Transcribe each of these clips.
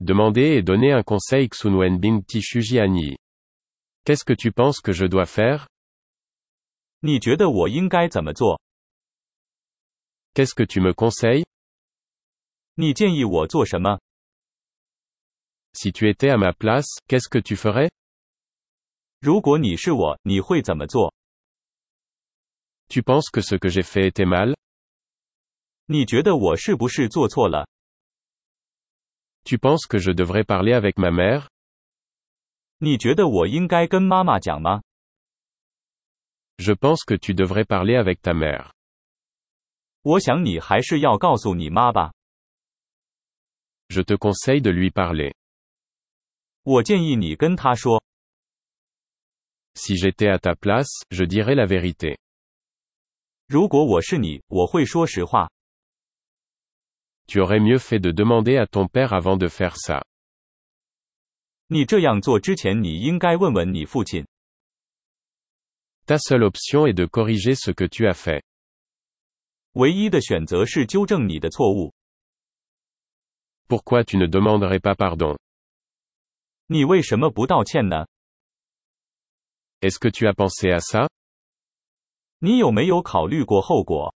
demander et donner un conseil Xunwen Bing Tishu Jianyi. Qu'est-ce que tu penses que je dois faire? 你觉得我应该怎么做？ Qu'est-ce que tu me conseilles? 你建议我做什么？ Si tu étais à ma place, qu'est-ce que tu ferais? 如果你是我，你会怎么做？ Tu penses que ce que j'ai fait était mal? 你觉得我是不是做错了？ Tu penses que je devrais parler avec ma mère? 你觉得我应该跟妈妈讲吗？ Je pense que tu devrais parler avec ta mère. 我想你还是要告诉你妈吧。 Je te conseille de lui parler. 我建议你跟她说。 Si j'étais à ta place, je dirais la vérité. 如果我是你，我会说实话。 Tu aurais mieux fait de demander à ton père avant de faire ça. 你这样做之前，你应该问问你父亲。 Ta seule option est de corriger ce que tu as fait. 唯一的选择是纠正你的错误。 Pourquoi tu ne demanderais pas pardon? 你为什么不道歉呢？ Est-ce que tu as pensé à ça? 你有没有考虑过后果？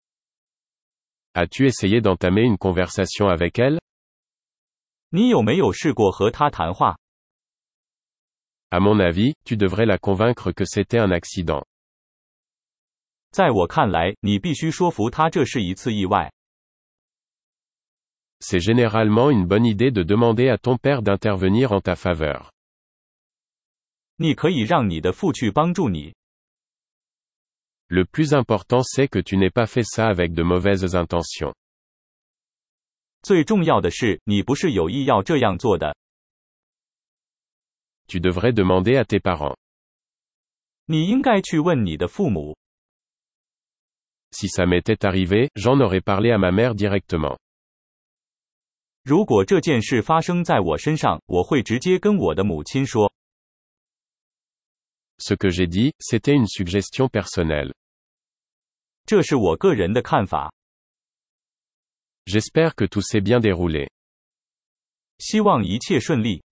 As-tu essayé d'entamer une conversation avec elle? 你有没有试过和他谈话？ À mon avis, tu devrais la convaincre que c'était un accident. 在我看来，你必须说服他这是一次意外。 C'est généralement une bonne idée de demander à ton père d'intervenir en ta faveur. 你可以让你的父去帮助你。 Le plus important c'est que tu n'aies pas fait ça avec de mauvaises intentions. 最重要的是，你不是有意要这样做的。 Tu devrais demander à tes parents. 你应该去问你的父母。 Si ça m'était arrivé, j'en aurais parlé à ma mère directement. 如果这件事发生在我身上，我会直接跟我的母亲说。 Ce que j'ai dit, c'était une suggestion personnelle. 这是我个人的看法。 J'espère que tout s'est bien déroulé. 希望一切顺利。